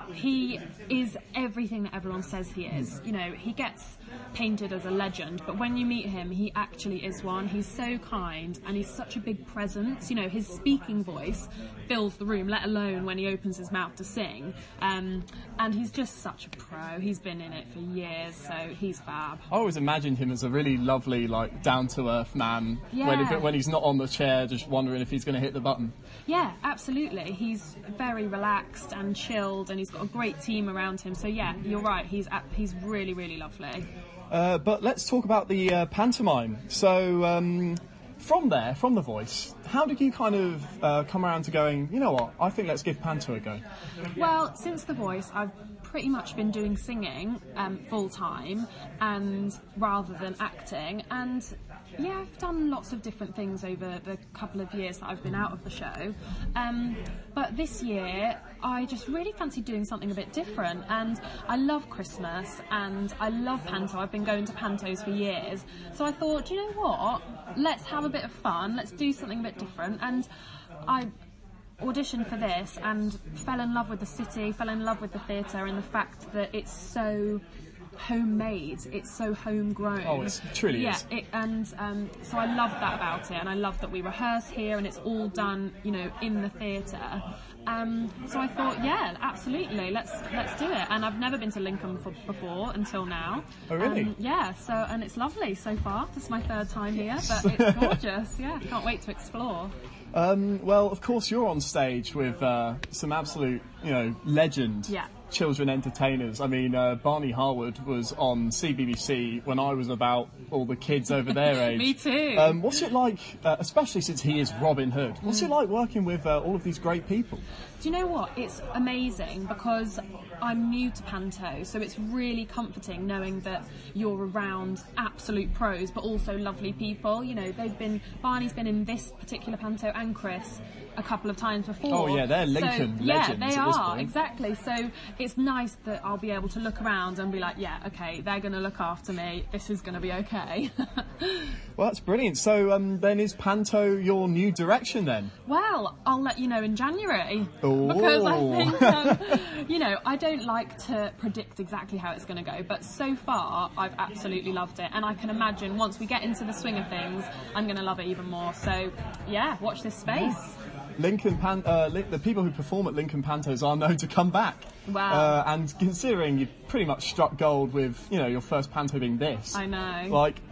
He is everything that everyone says he is. You know, he gets painted as a legend, but when you meet him, he actually is one. He's so kind, and he's such a big presence. You know, his speaking voice fills the room, let alone when he opens his mouth to sing. Um, and he's just such a pro. He's been in it for years, so he's fab. I always imagined him as a really lovely, like, down-to-earth man when, Yeah. he, when he's not on the chair, just wondering if he's going to hit the button. Yeah, absolutely. He's very relaxed and chilled, and he's got a great team around him. So yeah, you're right. He's a- he's really, really lovely. Uh, but let's talk about the uh, pantomime. So, um, from there, from The Voice, how did you kind of uh, come around to going, you know what, I think let's give panto a go? Well, since The Voice, I've pretty much been doing singing um, full time, and rather than acting. And yeah, I've done lots of different things over the couple of years that I've been out of the show. Um, but this year, I just really fancied doing something a bit different. And I love Christmas, and I love panto. I've been going to pantos for years. So I thought, do you know what? Let's have a bit of fun. Let's do something a bit different. And I auditioned for this and fell in love with the city, fell in love with the theatre, and the fact that it's so homemade, it's so homegrown. Oh, it truly yeah, is. It, and um, so I love that about it, and I love that we rehearse here and it's all done, you know, in the theatre. Um, so I thought, yeah, absolutely, let's let's do it. And I've never been to Lincoln for, before until now. Oh, really? Um, yeah. So and it's lovely so far. This is my third time here, but it's gorgeous. Yeah, can't wait to explore. Um, well, of course, you're on stage with uh, some absolute, you know, legend Yeah. children entertainers. I mean, uh, Barney Harwood was on C B B C when I was about all the kids over their age. Me too. Um, what's it like, uh, especially since he is Robin Hood, what's Mm. it like working with uh, all of these great people? Do you know what? It's amazing because I'm new to panto, so it's really comforting knowing that you're around absolute pros, but also lovely people. You know, they've been Barney's been in this particular panto and Chris a couple of times before. Oh, yeah, they're Lincoln so, yeah, legends they at this are point. exactly. So it's nice that I'll be able to look around and be like, yeah, okay, they're going to look after me. This is going to be okay. Well, that's brilliant. So um, then is panto your new direction then? Well, I'll let you know in January. Ooh. Because I think, um, you know, I don't like to predict exactly how it's going to go, but so far I've absolutely loved it. And I can imagine once we get into the swing of things, I'm going to love it even more. So, yeah, watch this space. Lincoln Pan- uh, Li- the people who perform at Lincoln Pantos are known to come back. Wow. Uh, and considering you've pretty much struck gold with, you know, your first panto being this. I know. Like,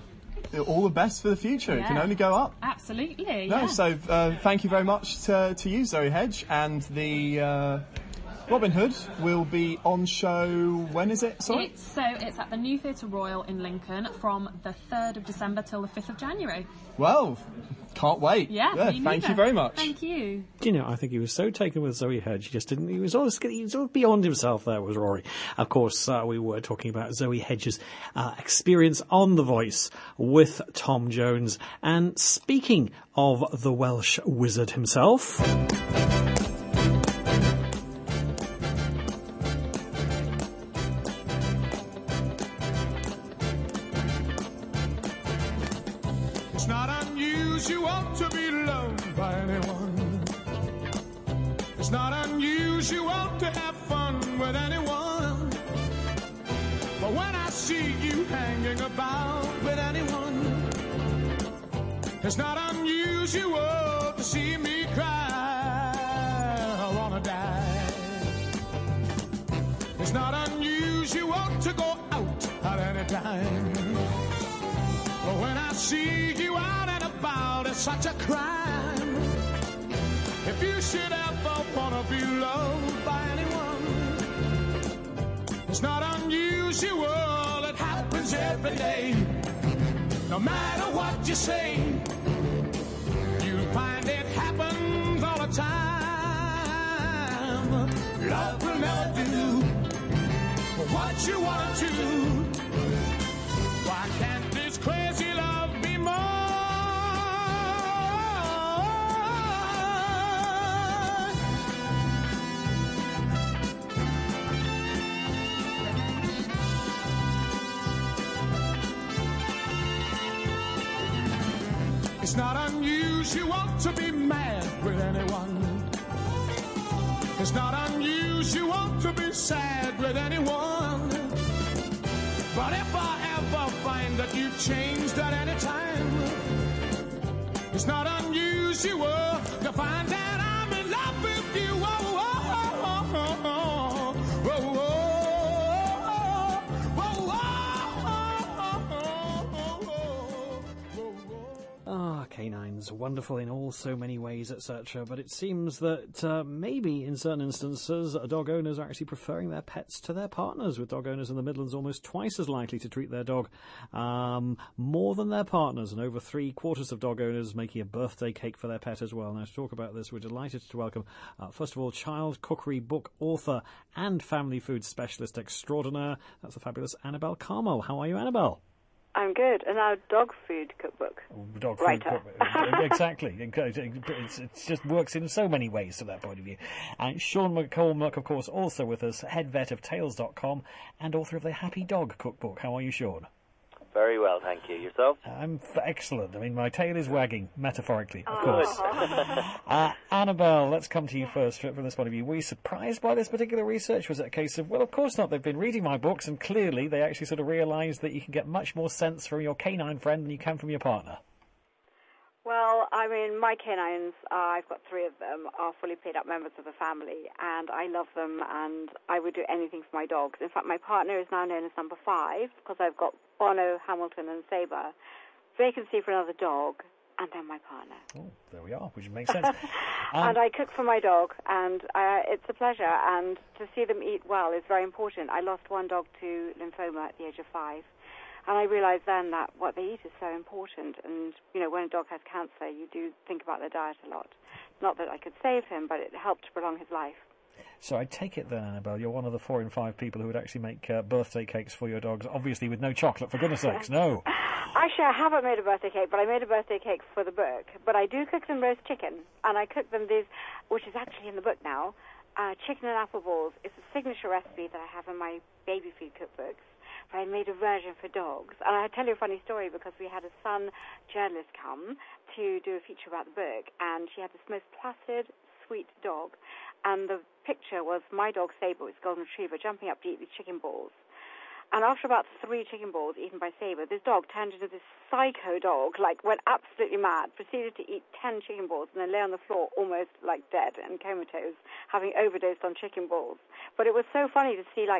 all the best for the future. It can Yeah. only go up. Absolutely. No, yeah. so uh, thank you very much to, to you, Zoe Hedge, and the uh, Robin Hood will be on show. When is it? Sorry. It's, so it's at the New Theatre Royal in Lincoln from the third of December till the fifth of January. Well, can't wait. Yeah, me thank neither. you very much. Thank you. Do you know, I think he was so taken with Zoe Hedge, he just didn't, he was always, he was all beyond himself there, was Rory. Of course, uh, we were talking about Zoe Hedge's uh, experience on The Voice with Tom Jones. And speaking of the Welsh wizard himself... It's not unusual to be loved by anyone. It's not unusual to have fun with anyone. But when I see you hanging about with anyone, it's not unusual to see me cry. I wanna die. It's not unusual to go out at any time. But when I see you out and about, it's such a crime. If you should ever wanna be loved by anyone, it's not unusual, it happens every day. No matter what you say, you'll find it happens all the time. Love will never do what you wanna do. Why can't this crazy love be more? It's not unusual to be mad with anyone. It's not unusual to be sad with anyone. But if I ever find that you've changed at any time, it's not unusual to find that I'm in love with you. Oh, oh, oh, oh, oh, oh, Ah, canines, wonderful in all so many ways, et cetera. But it seems that uh, maybe in certain instances, dog owners are actually preferring their pets to their partners, with dog owners in the Midlands almost twice as likely to treat their dog um, more than their partners, and over three quarters of dog owners making a birthday cake for their pet as well. Now, to talk about this, we're delighted to welcome, uh, first of all, child cookery book author and family food specialist extraordinaire. That's the fabulous Annabelle Carmel. How are you, Annabelle? I'm good. And now dog food cookbook. Dog food Writer. cookbook. Exactly. It's, it just works in so many ways from that point of view. And Sean McCormack, of course, also with us, head vet of tails dot com and author of the Happy Dog Cookbook. How are you, Sean? Very well, thank you. Yourself? I'm f- excellent. I mean, my tail is wagging, metaphorically, of Oh. course. uh, Annabelle, let's come to you first from this point of view. Were you surprised by this particular research? Was it a case of, well, of course not, they've been reading my books, and clearly they actually sort of realised that you can get much more sense from your canine friend than you can from your partner? Well, I mean, my canines, uh, I've got three of them, are fully paid up members of the family, and I love them, and I would do anything for my dogs. In fact, my partner is now known as number five, because I've got Bono, Hamilton, and Sabre. Vacancy for another dog, and then my partner. Oh, there we are, which makes sense. Um, and I cook for my dog, and uh, it's a pleasure, and to see them eat well is very important. I lost one dog to lymphoma at the age of five. And I realised then that what they eat is so important. And, you know, when a dog has cancer, you do think about their diet a lot. Not that I could save him, but it helped to prolong his life. So I take it then, Annabelle, you're one of the four in five people who would actually make uh, birthday cakes for your dogs, obviously with no chocolate, for goodness sakes, no. Actually, I haven't made a birthday cake, but I made a birthday cake for the book. But I do cook them roast chicken, and I cook them these, which is actually in the book now, uh, chicken and apple balls. It's a signature recipe that I have in my baby food cookbooks. But I made a version for dogs. And I'll tell you a funny story, because we had a Sun journalist come to do a feature about the book, and she had this most placid, sweet dog. And the picture was my dog Sabre, his golden retriever, jumping up to eat these chicken balls. And after about three chicken balls eaten by Sabre, this dog turned into this psycho dog, like went absolutely mad, proceeded to eat ten chicken balls and then lay on the floor almost like dead and comatose, having overdosed on chicken balls. But it was so funny to see, like,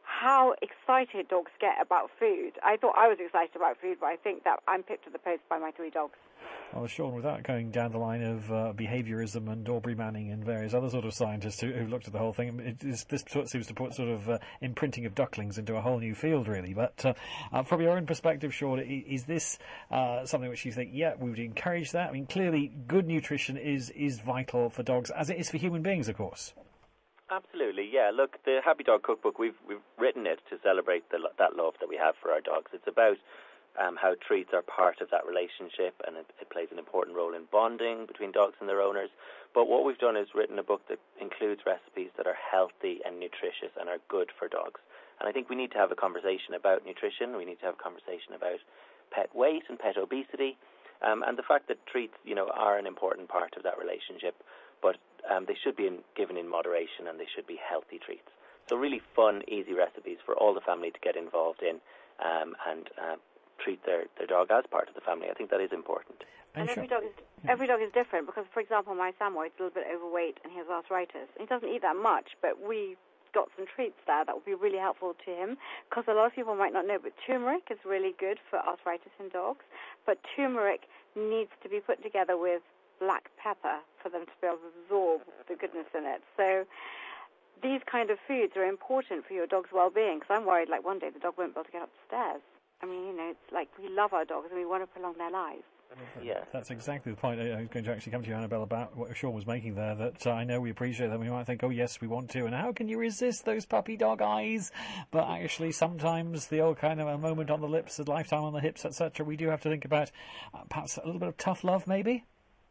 how excited dogs get about food. I thought I was excited about food, but I think that I'm pipped to the post by my three dogs. Well, Sean, without going down the line of uh, behaviourism and Aubrey Manning and various other sort of scientists who, who looked at the whole thing, it, this, this sort of seems to put sort of uh, imprinting of ducklings into a whole new field, really. But uh, uh, from your own perspective, Sean, is this uh, something which you think, yeah, we would encourage that? I mean, clearly, good nutrition is, is vital for dogs, as it is for human beings, of course. Absolutely, yeah. Look, the Happy Dog Cookbook, we've we've written it to celebrate the, that love that we have for our dogs. It's about um, how treats are part of that relationship, and it, it plays an important role in bonding between dogs and their owners. But what we've done is written a book that includes recipes that are healthy and nutritious and are good for dogs. And I think we need to have a conversation about nutrition. We need to have a conversation about pet weight and pet obesity, um, and the fact that treats, you know, are an important part of that relationship. But um, they should be in, given in moderation, and they should be healthy treats. So really fun, easy recipes for all the family to get involved in um, and uh, treat their, their dog as part of the family. I think that is important. And every dog is every dog is different, because, for example, my Samoyed's a little bit overweight and he has arthritis. He doesn't eat that much, but we got some treats there that would be really helpful to him, because a lot of people might not know, but turmeric is really good for arthritis in dogs. But turmeric needs to be put together with black pepper for them to be able to absorb the goodness in it. So these kind of foods are important for your dog's well-being, because I'm worried, like, one day the dog won't be able to get up the stairs. I mean, you know, it's like we love our dogs and we want to prolong their lives. Yeah. That's exactly the point I was going to actually come to you, Annabelle, about what Sean was making there, that uh, I know we appreciate that. We might think, oh, yes, we want to, and how can you resist those puppy dog eyes? But actually, sometimes the old kind of a moment on the lips, a lifetime on the hips, et cetera, we do have to think about uh, perhaps a little bit of tough love, maybe?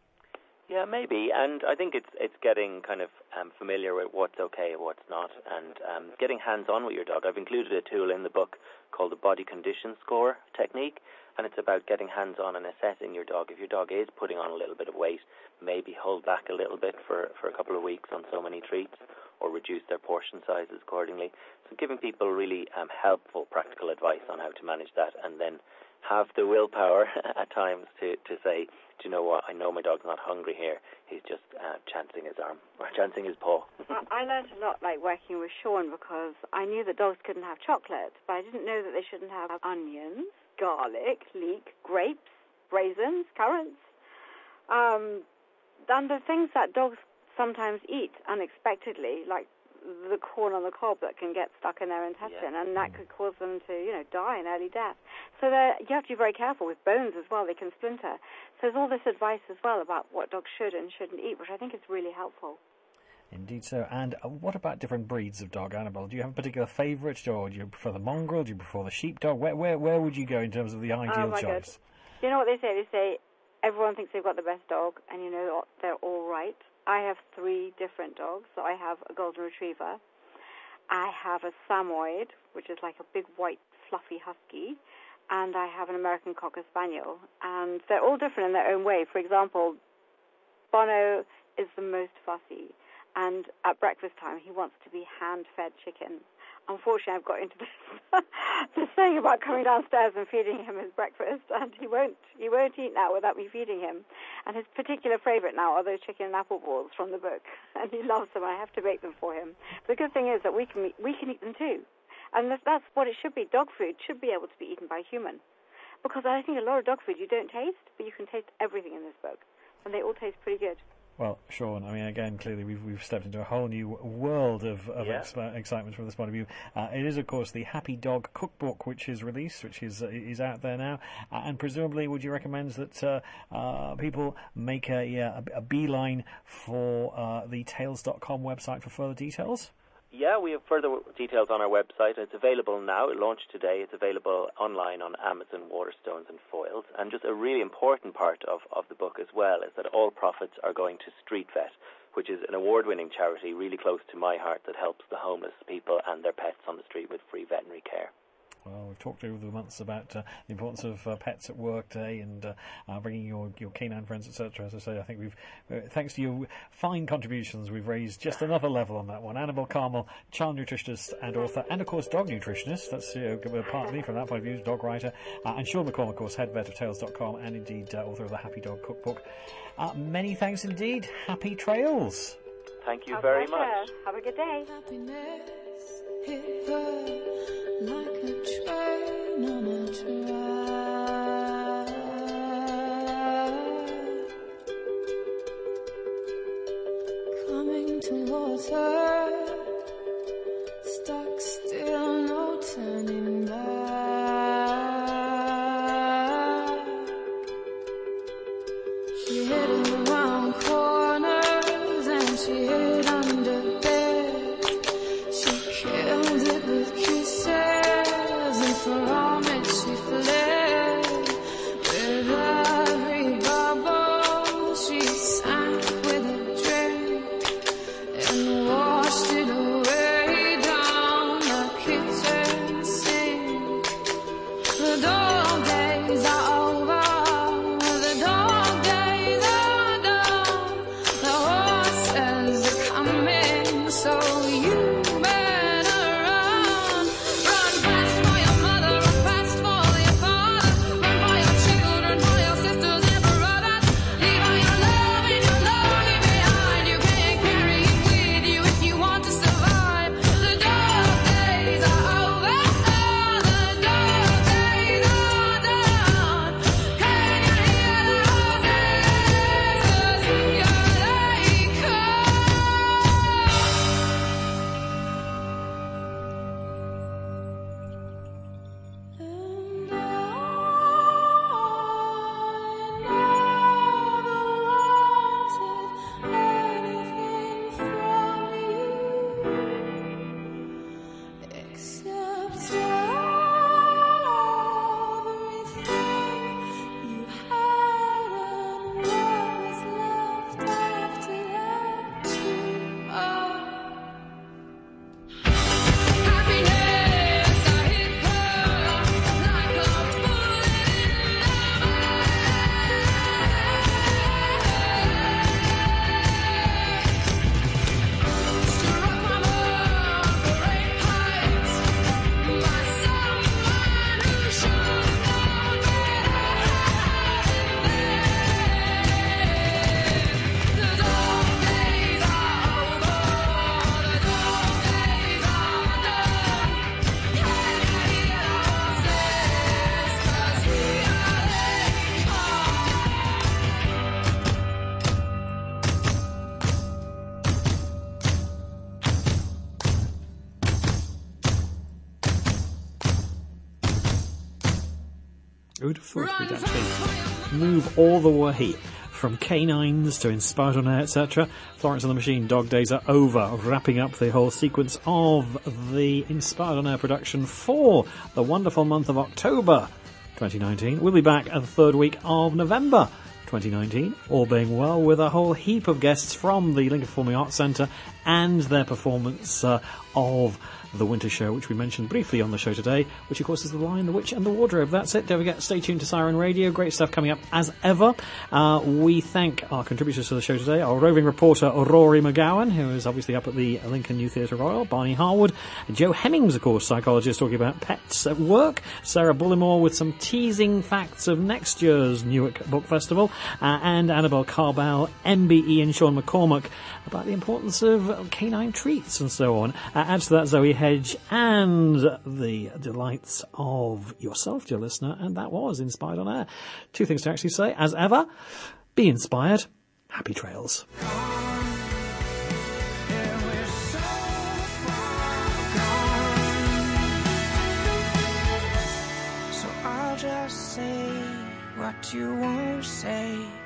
Yeah, maybe, and I think it's it's getting kind of um, familiar with what's okay and what's not, and um, getting hands-on with your dog. I've included a tool in the book called the Body Condition Score technique, and it's about getting hands-on and assessing your dog. If your dog is putting on a little bit of weight, maybe hold back a little bit for, for a couple of weeks on so many treats, or reduce their portion sizes accordingly. So giving people really um, helpful, practical advice on how to manage that, and then have the willpower at times to, to say, do you know what, I know my dog's not hungry here, he's just uh, chancing his arm, or chancing his paw. I learned a lot, like, working with Sean, because I knew that dogs couldn't have chocolate, but I didn't know that they shouldn't have onions, garlic, leek, grapes, raisins, currants, um, and the things that dogs sometimes eat unexpectedly, like the corn on the cob that can get stuck in their intestine, yeah. and that could cause them to, you know, die an early death. So you have to be very careful with bones as well. They can splinter. So there's all this advice as well about what dogs should and shouldn't eat, which I think is really helpful. Indeed so. And uh, what about different breeds of dog, Annabelle? Do you have a particular favourite, or do you prefer the mongrel? Do you prefer the sheepdog? Where where where would you go in terms of the ideal oh my choice? God. You know what they say? They say everyone thinks they've got the best dog, and you know what? They're all right. I have three different dogs. So I have a golden retriever. I have a Samoyed, which is like a big white fluffy husky, and I have an American Cocker Spaniel. And they're all different in their own way. For example, Bono is the most fussy, and at breakfast time he wants to be hand-fed chicken. Unfortunately, I've got into this, this thing about coming downstairs and feeding him his breakfast, and he won't he won't eat now without me feeding him. And his particular favourite now are those chicken and apple balls from the book, and he loves them. I have to make them for him. The good thing is that we can we can eat them too, and that's what it should be. Dog food should be able to be eaten by a human, because I think a lot of dog food you don't taste, but you can taste everything in this book, and they all taste pretty good. Well, Sean, I mean, again, clearly we've we've stepped into a whole new world of, of yeah. exp- excitement from this point of view. Uh, it is, of course, the Happy Dog Cookbook, which is released, which is uh, is out there now. Uh, and presumably, would you recommend that uh, uh, people make a, a, a beeline for uh, the tails dot com website for further details? Yeah, we have further details on our website. It's available now. It launched today. It's available online on Amazon, Waterstones and Foyles. And just a really important part of, of the book as well is that all profits are going to Street Vet, which is an award-winning charity really close to my heart that helps the homeless people and their pets on the street with free veterinary care. Well, we've talked over the months about uh, the importance of uh, pets at work today, and uh, uh, bringing your, your canine friends, et cetera. As I say, I think we've, uh, thanks to your fine contributions, we've raised just another level on that one. Annabelle Carmel, child nutritionist and author, and of course dog nutritionist. That's uh, partly from that point of view, dog writer, uh, and Sean McCall, of course, head vet of tails dot com, and indeed uh, author of the Happy Dog Cookbook. Uh, many thanks indeed. Happy trails. Thank you Our very pleasure. much. Have a good day. Happiness hit her like a train on a track. Coming towards her, stuck still, no turning back. She hid around corners and she hid under beds. She killed it with kisses and from it she fled. With every bubble she sank with a drink and washed it away down the kitchen sink. The dog days are over, the dog days are done. The horses are coming, so you better run. Run fast for your mother, run fast for your father, run for your children, for your sisters and brothers. Leave all your love and your longing behind. You can't carry it with you if you want to survive. The dog days are over, the dog days are done. Can you hear the horses? 'Cause here they come. And I Who'd have thought we'd actually move all the way from canines to Inspired on Air, et cetera. Florence and the Machine, Dog Days Are Over, wrapping up the whole sequence of the Inspired on Air production for the wonderful month of October twenty nineteen. We'll be back at the third week of November twenty nineteen, all being well, with a whole heap of guests from the Lincoln Performing Arts Centre and their performance uh, of The Winter Show, which we mentioned briefly on the show today, which of course is The Lion, the Witch and the Wardrobe. That's it. Don't forget, stay tuned to Siren Radio. Great stuff coming up as ever. Uh, we thank our contributors to the show today, our roving reporter Rory McGowan, who is obviously up at the Lincoln New Theatre Royal, Barney Harwood, Joe Hemmings, of course, psychologist, talking about pets at work, Sarah Bullimore with some teasing facts of next year's Newark Book Festival, uh, and Annabelle Carbell, M B E and Sean McCormack about the importance of canine treats and so on. Uh, adds to that Zoe Hedge and the delights of yourself, dear listener, and that was Inspired on Air. Two things to actually say, as ever: be inspired, happy trails. So I'll just say what you won't say.